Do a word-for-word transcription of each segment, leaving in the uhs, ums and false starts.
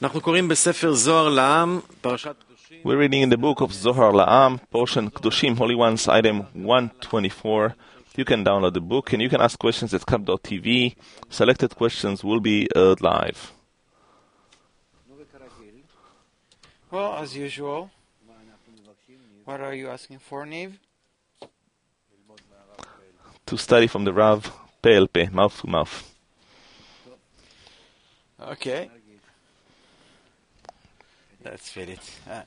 We're reading in the book of Zohar La'am, portion Kedushim, Holy Ones, item one twenty-four. You can download the book and you can ask questions at kap dot t v. Selected questions will be aired live. Well, as usual, what are you asking for, Niv? To study from the Rav, P L P, mouth to mouth. Okay. Let's read it. Ah.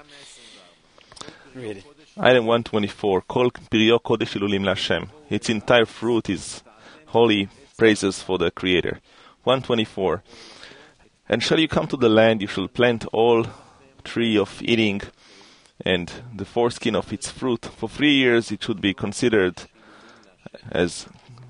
Read it. Item one twenty-four. Kol Pirio Kodesh Ilulim Lashem. Its entire fruit is holy praises for the Creator. one twenty-four. And shall you come to the land, you shall plant all tree of eating and the foreskin of its fruit. For three years it should be considered as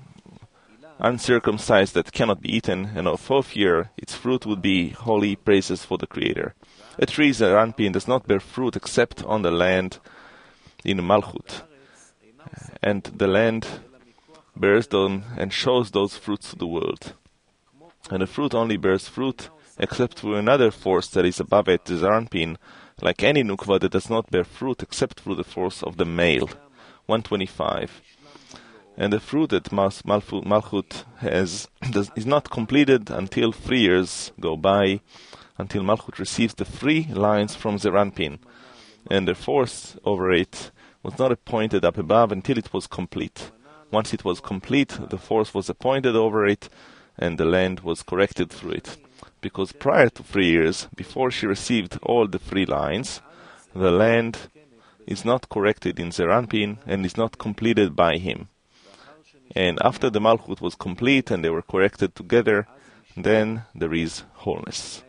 uncircumcised that cannot be eaten, and on the fourth year its fruit would be holy praises for the Creator. A tree, Zeranpin, does not bear fruit except on the land in Malchut, and the land bears them and shows those fruits to the world. And the fruit only bears fruit except through another force that is above it, the Zeranpin, like any nukva that does not bear fruit except through the force of the male. one twenty-five. And the fruit that Malchut has does, is not completed until three years go by, until Malchut receives the three lines from Zeranpin, and the force over it was not appointed up above until it was complete. Once it was complete, the force was appointed over it, and the land was corrected through it. Because prior to three years, before she received all the three lines, the land is not corrected in Zeranpin and is not completed by him. And after the Malchut was complete and they were corrected together, then there is wholeness.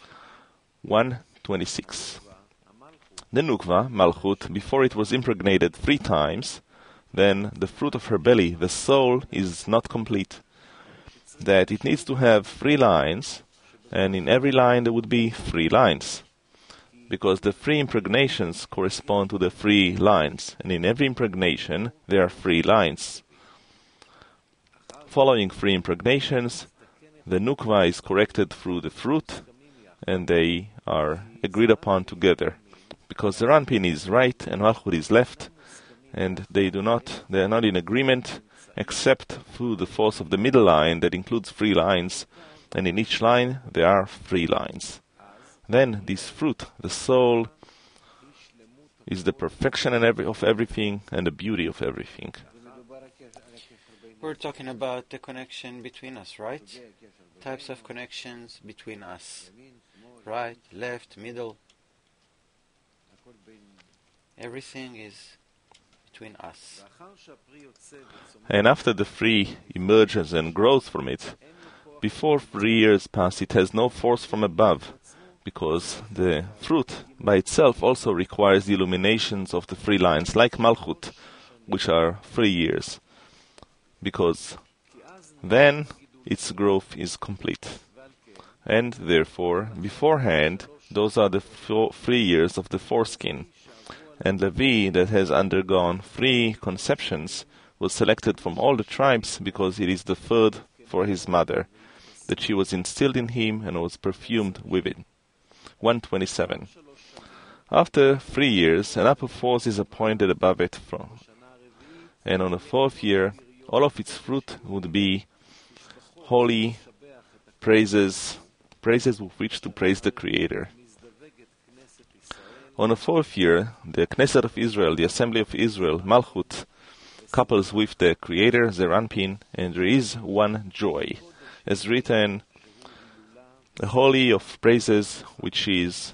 one twenty-six. The Nukva, Malchut, before it was impregnated three times, then the fruit of her belly, the soul, is not complete. That it needs to have three lines, and in every line there would be three lines. Because the three impregnations correspond to the three lines, and in every impregnation there are three lines. Following three impregnations, the Nukva is corrected through the fruit, and they are agreed upon together. Because the Zeranpin is right and Malchut is left, and they do not, they are not in agreement, except through the force of the middle line that includes three lines, and in each line there are three lines. Then this fruit, the soul, is the perfection and every, of everything and the beauty of everything. We're talking about the connection between us, right? Types of connections between us. Right, left, middle. Everything is between us. And after the tree emerges and grows from it, before three years pass, it has no force from above, because the fruit by itself also requires the illuminations of the three lines, like Malchut, which are three years. Because then its growth is complete. And therefore, beforehand, those are the four, three years of the foreskin. And Levi, that has undergone three conceptions, was selected from all the tribes because it is the third for his mother, that she was instilled in him and was perfumed with it. one twenty-seven. After three years, an upper force is appointed above it, from, and on the fourth year, all of its fruit would be holy praises, praises with which to praise the Creator. On the fourth year, the Knesset of Israel, the Assembly of Israel, Malchut, couples with the Creator, Zeranpin, and there is one joy, as written, the holy of praises, which is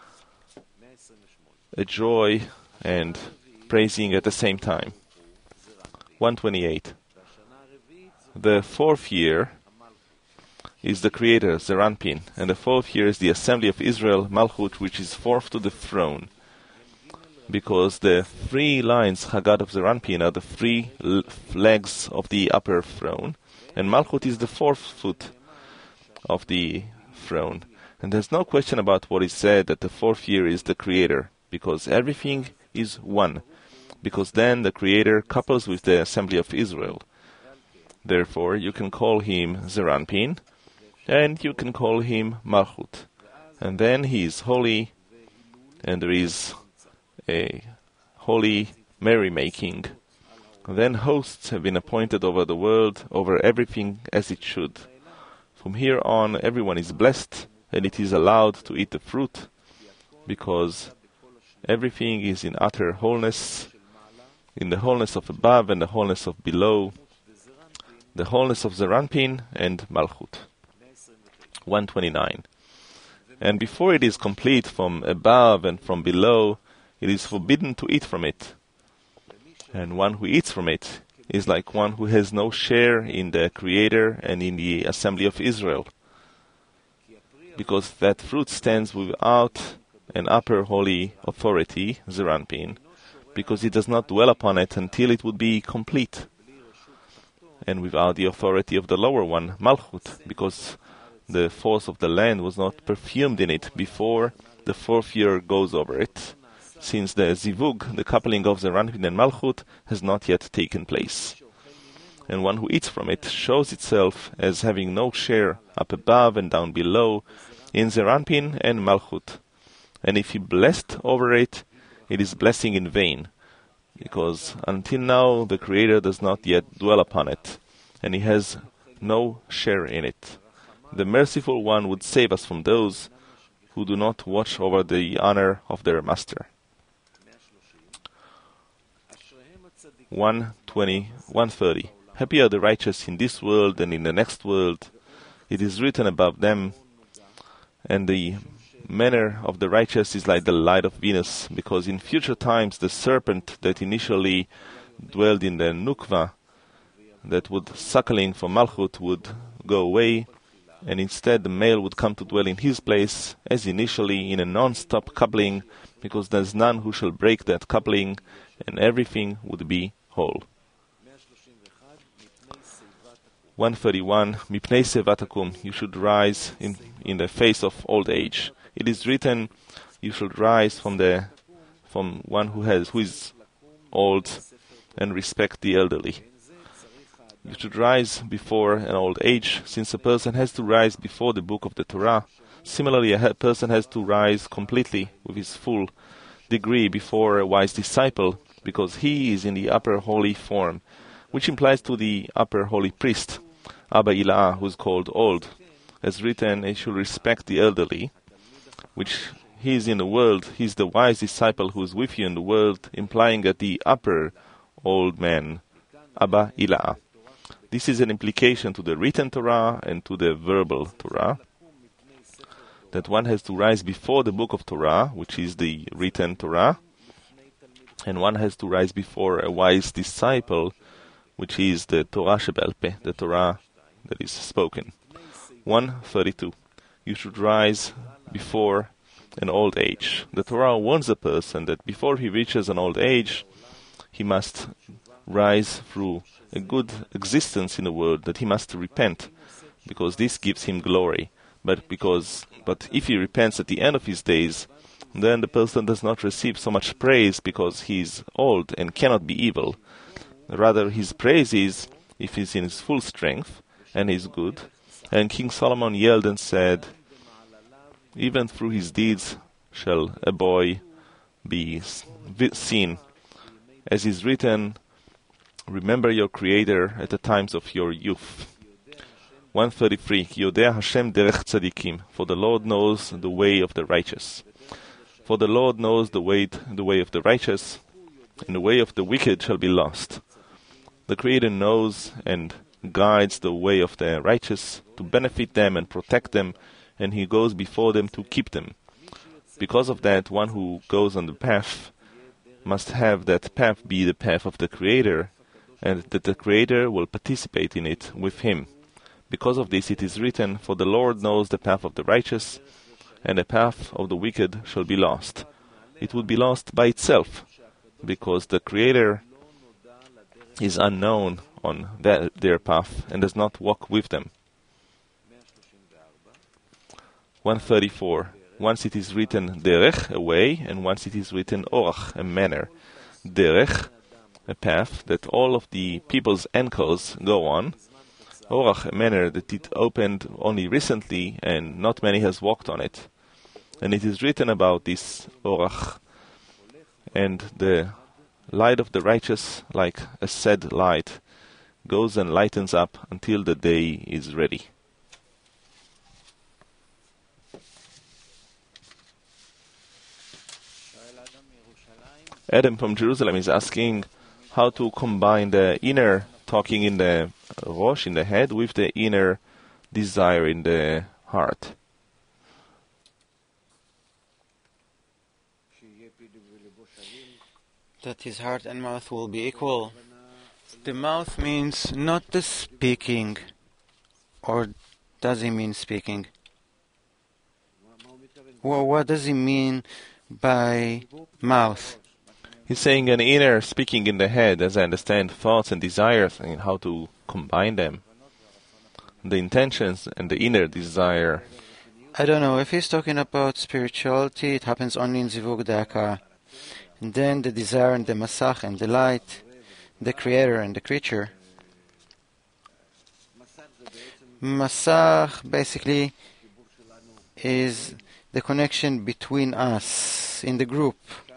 a joy and praising at the same time. one twenty-eight. The fourth year is the Creator, Zeranpin, and the fourth year is the Assembly of Israel, Malchut, which is fourth to the throne. Because the three lines, Haggad of Zeranpin, are the three l- legs of the upper throne, and Malchut is the fourth foot of the throne. And there's no question about what is said that the fourth year is the Creator, because everything is one. Because then the Creator couples with the Assembly of Israel. Therefore, you can call him Zeranpin, and you can call him Malchut. And then he is holy, and there is a holy merrymaking. Then hosts have been appointed over the world, over everything as it should. From here on, everyone is blessed, and it is allowed to eat the fruit, because everything is in utter wholeness, in the wholeness of above and the wholeness of below, the wholeness of Zeir Anpin and Malchut. one twenty-nine. And before it is complete from above and from below, it is forbidden to eat from it. And one who eats from it is like one who has no share in the Creator and in the assembly of Israel, because that fruit stands without an upper holy authority, Zeir Anpin, because it does not dwell upon it until it would be complete, and without the authority of the lower one, Malchut, because the force of the land was not perfumed in it before the fourth year goes over it, since the zivug, the coupling of Zeir Anpin and Malchut, has not yet taken place. And one who eats from it shows itself as having no share up above and down below in Zeir Anpin and Malchut. And if he blessed over it, it is blessing in vain, because until now the Creator does not yet dwell upon it, and he has no share in it. The merciful one would save us from those who do not watch over the honor of their master. one twenty, one thirty. Happy are the righteous in this world and in the next world. It is written above them, and the manner of the righteous is like the light of Venus, because in future times the serpent that initially dwelled in the Nukva, that would suckling from Malchut, would go away, and instead the male would come to dwell in his place, as initially in a non-stop coupling, because there is none who shall break that coupling, and everything would be whole. one thirty-one. Mipnei Sevatakum, you should rise in, in the face of old age. It is written, you should rise from the from one who has who is old, and respect the elderly. You should rise before an old age, since a person has to rise before the book of the Torah. Similarly, a person has to rise completely with his full degree before a wise disciple, because he is in the upper holy form, which implies to the upper holy priest, Abba Ilah, who is called old. As written, he should respect the elderly, which he is in the world. He is the wise disciple who is with you in the world, implying that the upper old man, Abba Ilah. This is an implication to the written Torah and to the verbal Torah, that one has to rise before the book of Torah, which is the written Torah, and one has to rise before a wise disciple, which is the Torah Sheba'al Peh, the Torah that is spoken. one thirty-two. You should rise before an old age. The Torah warns a person that before he reaches an old age, he must rise through a good existence in the world, that he must repent, because this gives him glory. But because, but if he repents at the end of his days, then the person does not receive so much praise, because he is old and cannot be evil. Rather, his praise is if he is in his full strength and is good. And King Solomon yelled and said, even through his deeds shall a boy be seen. As is written, remember your Creator at the times of your youth. one thirty-three. Yodea Hashem derech tzadikim, for the Lord knows the way of the righteous. For the Lord knows the way, the way of the righteous, and the way of the wicked shall be lost. The Creator knows and guides the way of the righteous to benefit them and protect them, and He goes before them to keep them. Because of that, one who goes on the path must have that path be the path of the Creator, and that the Creator will participate in it with him. Because of this it is written, for the Lord knows the path of the righteous, and the path of the wicked shall be lost. It would be lost by itself, because the Creator is unknown on that, their path, and does not walk with them. one thirty-four. Once it is written derech, a way, and once it is written orach, a manner. Derech, a path that all of the people's ankles go on. Orach, a manner that it opened only recently and not many has walked on it. And it is written about this Orach, and the light of the righteous, like a sad light, goes and lightens up until the day is ready. Adam from Jerusalem is asking how to combine the inner talking in the rosh, in the head, with the inner desire in the heart. That his heart and mouth will be equal. The mouth means not the speaking, or does he mean speaking? Well, what does he mean by mouth? He's saying an inner speaking in the head, as I understand, thoughts and desires, and how to combine them. The intentions and the inner desire. I don't know. If he's talking about spirituality, it happens only in Zivug Daka. And then the desire and the Masach and the light, the creator and the creature. Masach basically is the connection between us in the group.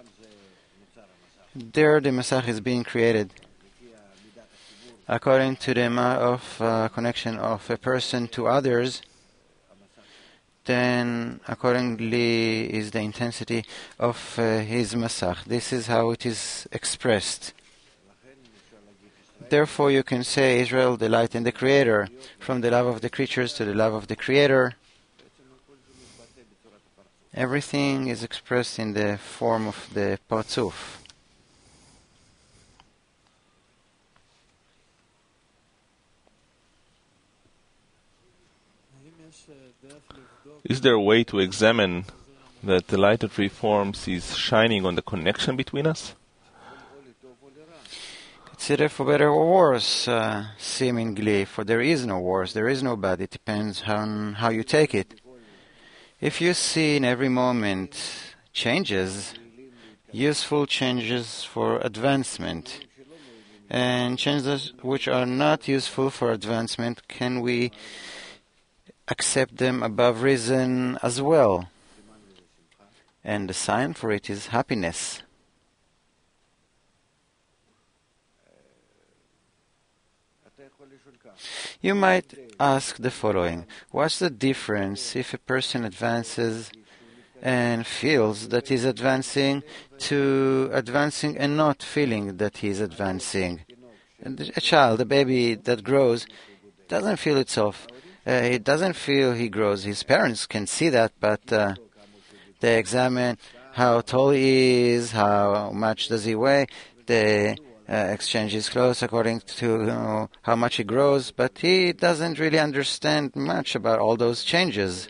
There the Masach is being created. According to the amount of uh, connection of a person to others, then accordingly is the intensity of uh, his Masach. This is how it is expressed. Therefore you can say Israel, the light and the creator, from the love of the creatures to the love of the creator. Everything is expressed in the form of the Parzuf. Is there a way to examine that the light of three forms is shining on the connection between us? It's either for better or worse, uh, seemingly, for there is no worse, there is no bad. It depends on how you take it. If you see in every moment changes, useful changes for advancement, and changes which are not useful for advancement, can we accept them above reason as well? And the sign for it is happiness. You might ask the following: what's the difference if a person advances and feels that he's advancing to advancing and not feeling that he's advancing? A child, a baby that grows, doesn't feel itself. Uh, he doesn't feel he grows. His parents can see that, but uh, they examine how tall he is, how much does he weigh. They uh, exchange his clothes according to uh, how much he grows, but he doesn't really understand much about all those changes.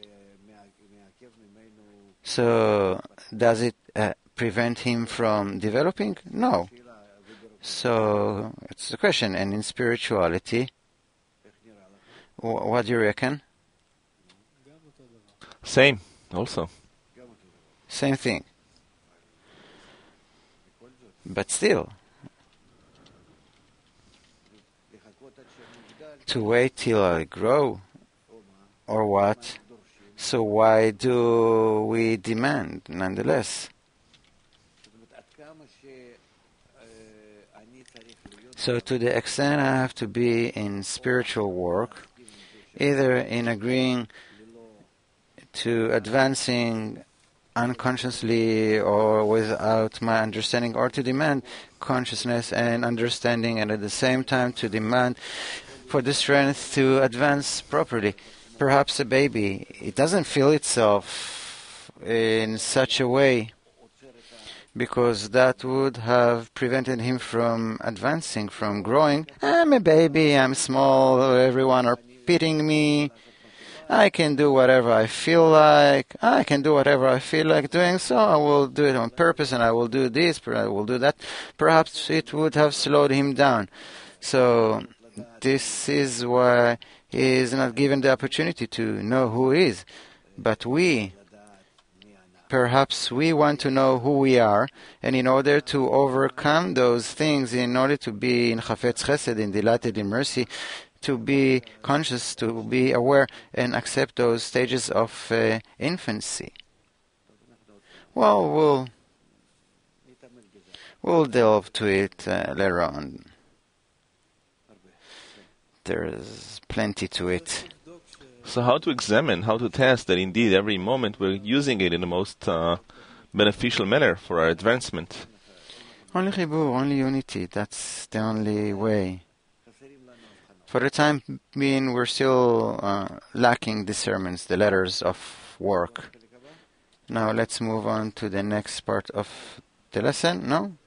So, does it uh, prevent him from developing? No. So, it's the question. And in spirituality, what do you reckon? Same, also. Same thing. But still, to wait till I grow, or what? So why do we demand, nonetheless? So to the extent I have to be in spiritual work, either in agreeing to advancing unconsciously or without my understanding, or to demand consciousness and understanding, and at the same time to demand for the strength to advance properly. Perhaps a baby, it doesn't feel itself in such a way because that would have prevented him from advancing, from growing. I'm a baby, I'm small, everyone are pitying me. I can do whatever I feel like. I can do whatever I feel like doing, so I will do it on purpose, and I will do this, I will do that. Perhaps it would have slowed him down. So this is why he is not given the opportunity to know who he is. But we, perhaps we want to know who we are, and in order to overcome those things, in order to be in Chafetz Chesed, in delighted in mercy, to be conscious, to be aware, and accept those stages of uh, infancy. Well, we'll we'll delve to it uh, later on. There's plenty to it. So how to examine, how to test that indeed every moment we're using it in the most uh, beneficial manner for our advancement? Only Chibur, only unity. That's the only way. For the time being, we're still uh, lacking discernments, the letters of work. Now let's move on to the next part of the lesson, no?